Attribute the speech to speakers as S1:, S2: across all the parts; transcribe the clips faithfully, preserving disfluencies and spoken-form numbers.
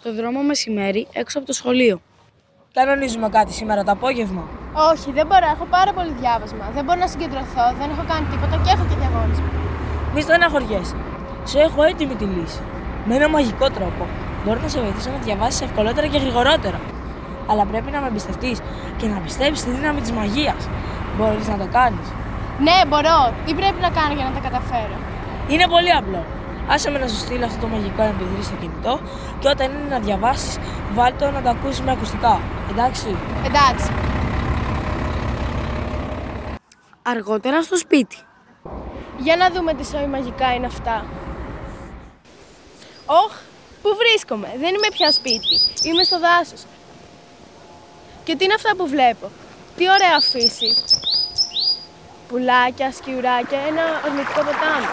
S1: στο δρόμο μεσημέρι έξω από το σχολείο.
S2: Κανονίζουμε κάτι σήμερα το απόγευμα.
S3: Όχι, δεν μπορώ. Έχω πάρα πολύ διάβασμα. Δεν μπορώ να συγκεντρωθώ, δεν έχω κάνει τίποτα και έχω και διαγώνισμα.
S2: Μη στεναχωριέσαι. Σου έχω έτοιμη τη λύση. Με ένα μαγικό τρόπο. Μπορώ να σε βοηθήσω να διαβάσεις ευκολότερα και γρηγορότερα. Αλλά πρέπει να με εμπιστευτείς και να πιστεύεις στη δύναμη της μαγείας. Μπορείς να το κάνεις?
S3: Ναι, μπορώ. Τι πρέπει να κάνω για να τα καταφέρω?
S2: Είναι πολύ απλό. Άσε με να σου στείλω αυτό το μαγικό εμ πι θρι στο κινητό και όταν είναι να διαβάσεις, βάλ' το να το ακούσεις με ακουστικά. Εντάξει?
S3: Εντάξει.
S1: Αργότερα στο σπίτι.
S3: Για να δούμε τι σοϊ μαγικά είναι αυτά. Όχ, πού βρίσκομαι? Δεν είμαι πια σπίτι. Είμαι στο δάσος. Και τι είναι αυτά που βλέπω? Τι ωραία φύση. Πουλάκια, σκιουράκια, ένα ορμητικό ποτάμι.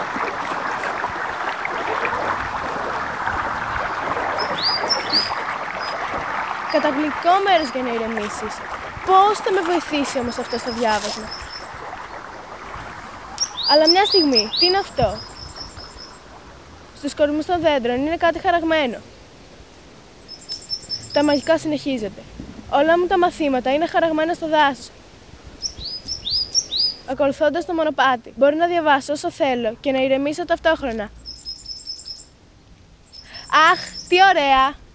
S3: Καταπληκτικό μέρος για να ηρεμήσεις. Πώς θα με βοηθήσει όμως αυτό στο διάβασμα? Αλλά μια στιγμή, τι είναι αυτό? Στους κορμούς των δέντρων είναι κάτι χαραγμένο. Τα μαγικά συνεχίζονται. Όλα μου τα μαθήματα είναι χαραγμένα στο δάσος. Ακολουθώντας το μονοπάτι, μπορώ να διαβάσω όσο θέλω και να ηρεμήσω ταυτόχρονα. Αχ, τι ωραία!